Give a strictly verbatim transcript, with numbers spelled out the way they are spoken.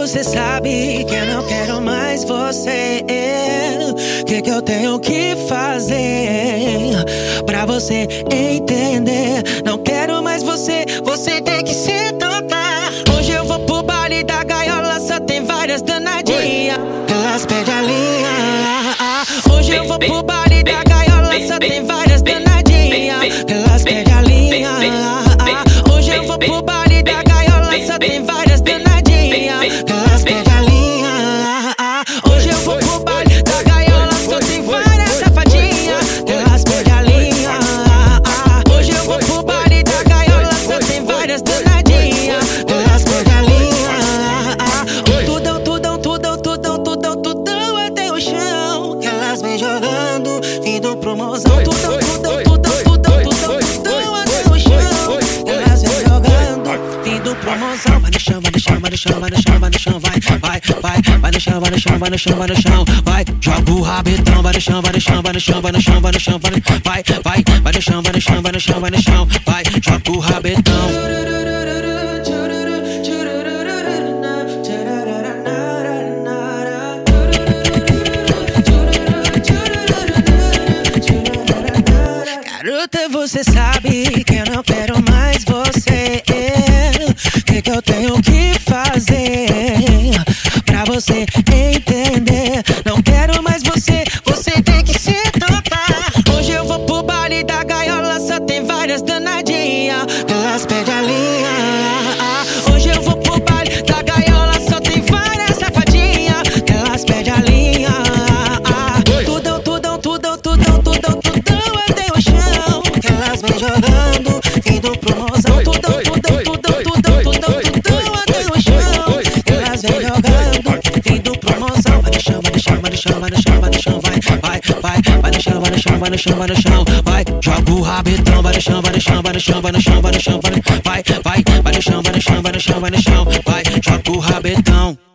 você sabe que eu não quero mais você. Que que eu tenho que fazer pra você entender? Não quero mais você, você tem que se tocar. Hoje eu vou pro baile da gaiola, só tem várias danadinhas, elas pedem a linha. Hoje eu vou pro baile da gaiola, só tem várias danadinhas, elas pedem a linha. Hoje eu vou pro baile da gaiola, só tem várias danadinhas, elas pedem a linha. Hoje eu vou pro baile da gaiola, só tem várias safadinhas, elas pedem a linha. Hoje eu vou pro baile da gaiola, só tem várias danadinhas, elas pedem a linha. Tudão, tudão, tudão, tudão, tudão, tudão até o chão, que elas vêm jogando, vindo promoção. Tudão, tudão, tudão, tudão, tudão, tudão até o chão, elas vêm jogando, vindo promoção. Vai no chão, vai no chão, vai no chão, vai no chão, vai no chão, vai, vai, vai, vai no chão, vai no chão, vai no chão, vai no chão, vai, joga o rabetão, vai no chão, vai no chão, vai no chão, vai no chão, vai no chão, vai, vai, vai, vai no chão, vai no chão, vai no chão, vai no chão, vai, joga o rabetão. Garota, você sabe que eu não quero mais você. Que que eu tenho que fazer pra você entender? Não quero mais você, você tem que se tocar. Hoje eu vou pro baile da gaiola, só tem várias danadinhas, elas pedem a linha. Hoje eu vou pro baile da gaiola, só tem várias safadinhas, elas pedem a linha. Tudão, tudão, tudão, tudão, tudão, tudão até o chão, que elas vêm jogando, vindo promoção. Tudão, tudão, tudão, tudão, tudão, tudão até o chão, elas vêm jogando, vindo promoção. Vai no chão, vai no chão, vai no chão, vai no chão, vai no chão, vai, vai, vai, vai no chão, vai no chão, vai no chão, vai no chão, vai, joga o rabetão, vai no chão, vai no chão, vai no chão, vai no chão, vai no chão, vai, vai, vai, vai no chão, vai no chão, vai no chão, vai no chão, vai, joga o rabetão.